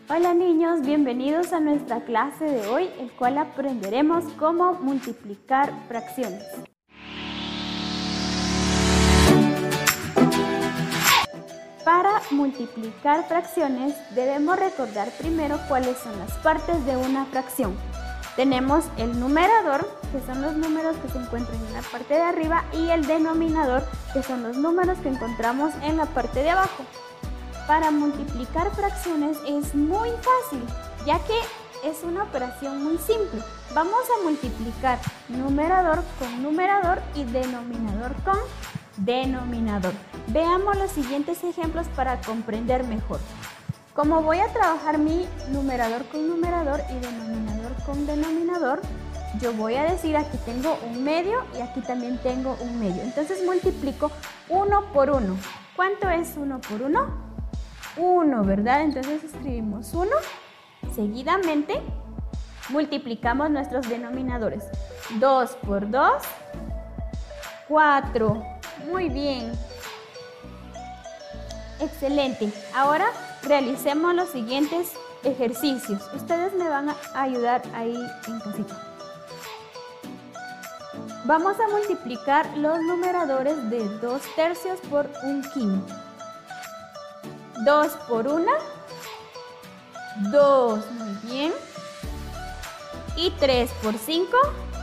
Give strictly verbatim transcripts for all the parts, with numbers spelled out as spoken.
Hola niños, bienvenidos a nuestra clase de hoy, el cual aprenderemos cómo multiplicar fracciones. Para multiplicar fracciones debemos recordar primero cuáles son las partes de una fracción. Tenemos el numerador, que son los números que se encuentran en la parte de arriba, y el denominador, que son los números que encontramos en la parte de abajo. Para multiplicar fracciones es muy fácil, ya que es una operación muy simple. Vamos a multiplicar numerador con numerador y denominador con denominador. Veamos los siguientes ejemplos para comprender mejor. Como voy a trabajar mi numerador con numerador y denominador con denominador, yo voy a decir aquí tengo un medio y aquí también tengo un medio. Entonces multiplico uno por uno. ¿Cuánto es uno por uno? uno, ¿verdad? Entonces escribimos uno. Seguidamente multiplicamos nuestros denominadores. dos por dos, cuatro. Muy bien. Excelente. Ahora realicemos los siguientes ejercicios. Ustedes me van a ayudar ahí en casita. Vamos a multiplicar los numeradores de dos tercios por un quinto. dos por uno, dos, muy bien. Y tres por cinco,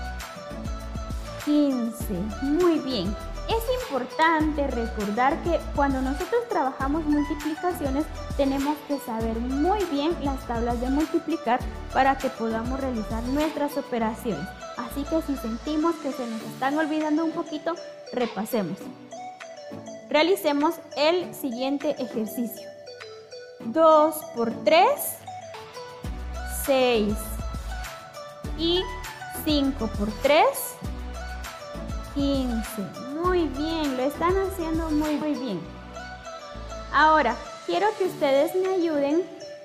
quince, muy bien. Es importante recordar que cuando nosotros trabajamos multiplicaciones tenemos que saber muy bien las tablas de multiplicar para que podamos realizar nuestras operaciones. Así que si sentimos que se nos están olvidando un poquito, repasemos. Realicemos el siguiente ejercicio. dos por tres, seis. Y cinco por tres, quince. Muy bien, lo están haciendo muy, muy bien. Ahora, quiero que ustedes me ayuden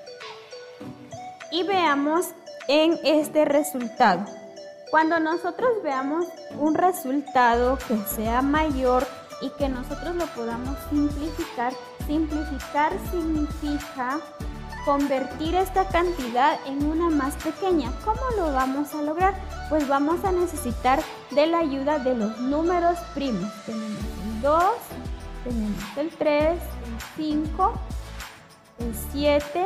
y veamos en este resultado. Cuando nosotros veamos un resultado que sea mayor y que nosotros lo podamos simplificar, simplificar significa convertir esta cantidad en una más pequeña. ¿Cómo lo vamos a lograr? Pues vamos a necesitar de la ayuda de los números primos. Tenemos el dos, tenemos el tres, el cinco, el siete,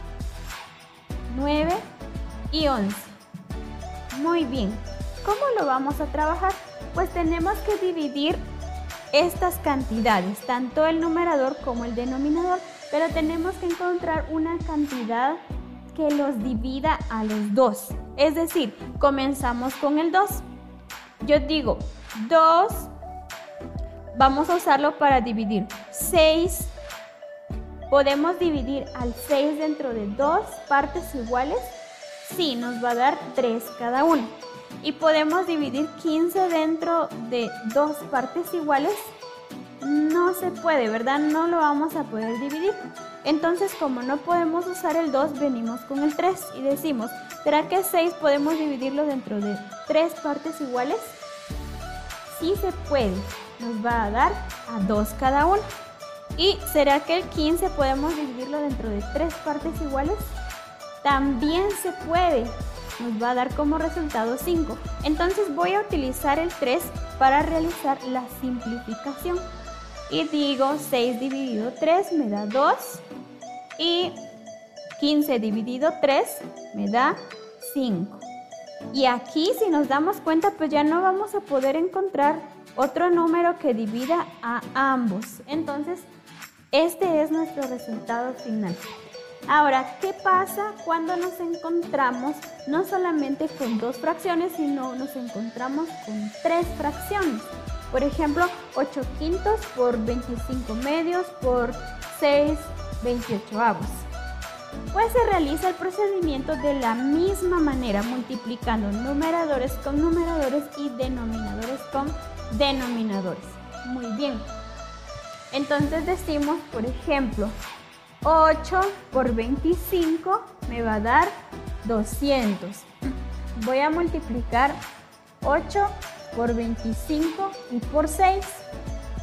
nueve y once. Muy bien. ¿Cómo lo vamos a trabajar? Pues tenemos que dividir estas cantidades, tanto el numerador como el denominador, pero tenemos que encontrar una cantidad que los divida a los dos. Es decir, comenzamos con el dos. Yo digo dos, vamos a usarlo para dividir seis. ¿Podemos dividir al seis dentro de dos partes iguales? Sí, nos va a dar tres cada uno. ¿Y podemos dividir quince dentro de dos partes iguales? No se puede, ¿verdad? No lo vamos a poder dividir. Entonces, como no podemos usar el dos, venimos con el tres y decimos, ¿será que seis podemos dividirlo dentro de tres partes iguales? Sí se puede, nos va a dar a dos cada uno. ¿Y será que el quince podemos dividirlo dentro de tres partes iguales? También se puede, nos va a dar como resultado cinco. Entonces voy a utilizar el tres para realizar la simplificación. Y digo seis dividido tres me da dos y quince dividido tres me da cinco. Y aquí, si nos damos cuenta, pues ya no vamos a poder encontrar otro número que divida a ambos. Entonces, este es nuestro resultado final. Ahora, ¿qué pasa cuando nos encontramos no solamente con dos fracciones, sino nos encontramos con tres fracciones? Por ejemplo, ocho quintos por veinticinco medios por seis veintiochoavos. Pues se realiza el procedimiento de la misma manera, multiplicando numeradores con numeradores y denominadores con denominadores. Muy bien. Entonces decimos, por ejemplo, ocho por veinticinco me va a dar doscientos. Voy a multiplicar ocho por veinticinco y por seis.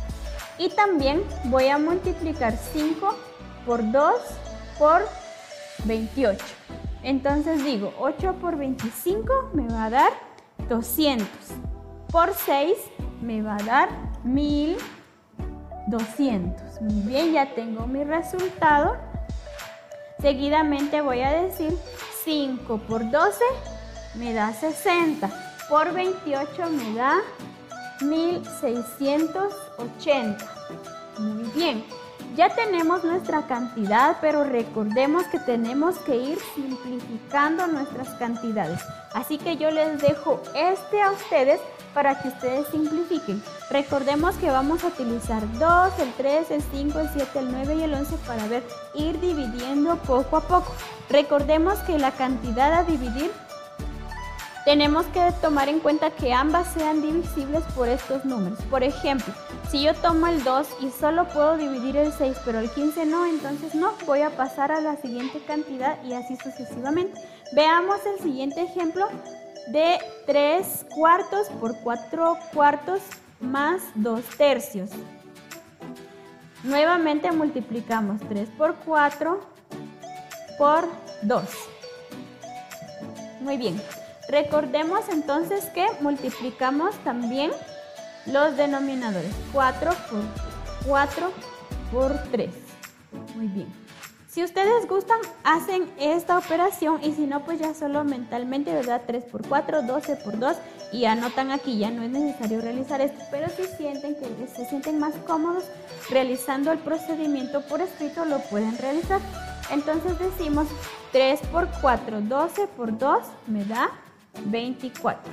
Y también voy a multiplicar cinco por dos por veintiocho. Entonces digo, ocho por veinticinco me va a dar doscientos. Por seis me va a dar mil doscientos. Muy bien, ya tengo mi resultado. Seguidamente voy a decir cinco por doce me da sesenta. Por veintiocho me da mil seiscientos ochenta. Muy bien, ya tenemos nuestra cantidad, pero recordemos que tenemos que ir simplificando nuestras cantidades. Así que yo les dejo este a ustedes para que ustedes simplifiquen. Recordemos que vamos a utilizar dos, el tres, el cinco, el siete, el nueve y el once para ver, ir dividiendo poco a poco. Recordemos que la cantidad a dividir tenemos que tomar en cuenta que ambas sean divisibles por estos números. Por ejemplo, si yo tomo el dos y solo puedo dividir el seis, pero el quince no, entonces no, voy a pasar a la siguiente cantidad y así sucesivamente. Veamos el siguiente ejemplo de tres cuartos por cuatro cuartos más dos tercios. Nuevamente multiplicamos tres por cuatro por dos. Muy bien. Recordemos entonces que multiplicamos también los denominadores. cuatro por cuatro por tres. Muy bien. Si ustedes gustan, hacen esta operación y si no, pues ya solo mentalmente, ¿verdad? tres por cuatro, doce por dos y anotan aquí. Ya no es necesario realizar esto, pero si sienten que se sienten más cómodos realizando el procedimiento por escrito, lo pueden realizar. Entonces decimos tres por cuatro, doce por dos me da veinticuatro.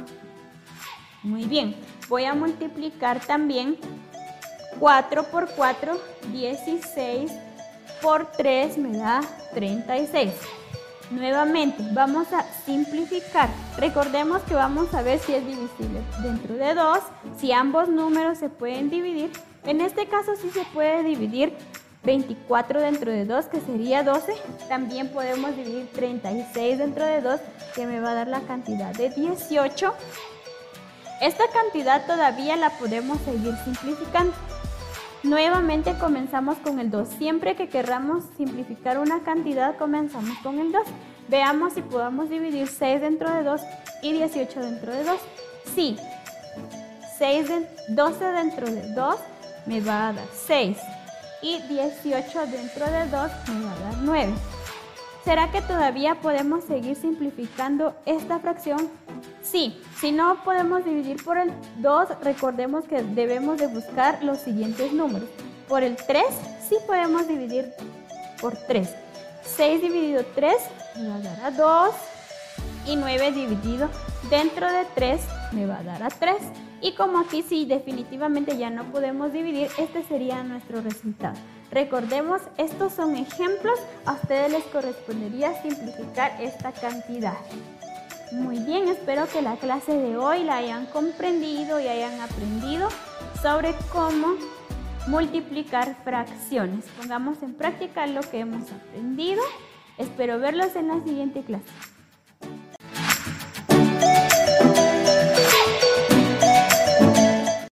Muy bien, voy a multiplicar también cuatro por cuatro, dieciséis por tres me da treinta y seis. Nuevamente vamos a simplificar. Recordemos que vamos a ver si es divisible dentro de dos, si ambos números se pueden dividir. En este caso sí se puede dividir veinticuatro dentro de dos, que sería doce. También podemos dividir treinta y seis dentro de dos, que me va a dar la cantidad de dieciocho. Esta cantidad todavía la podemos seguir simplificando. Nuevamente comenzamos con el dos. Siempre que queramos simplificar una cantidad, comenzamos con el dos. Veamos si podemos dividir seis dentro de dos y dieciocho dentro de dos. Sí, seis de, doce dentro de dos me va a dar seis. Y dieciocho dentro de dos me va a dar nueve. ¿Será que todavía podemos seguir simplificando esta fracción? Sí, si no podemos dividir por el dos, recordemos que debemos de buscar los siguientes números. Por el tres, sí podemos dividir por tres. seis dividido tres me va a dar a dos y nueve dividido dentro de tres me va a dar a tres. Y como aquí sí definitivamente ya no podemos dividir, este sería nuestro resultado. Recordemos, estos son ejemplos, a ustedes les correspondería simplificar esta cantidad. Muy bien, espero que la clase de hoy la hayan comprendido y hayan aprendido sobre cómo multiplicar fracciones. Pongamos en práctica lo que hemos aprendido. Espero verlos en la siguiente clase.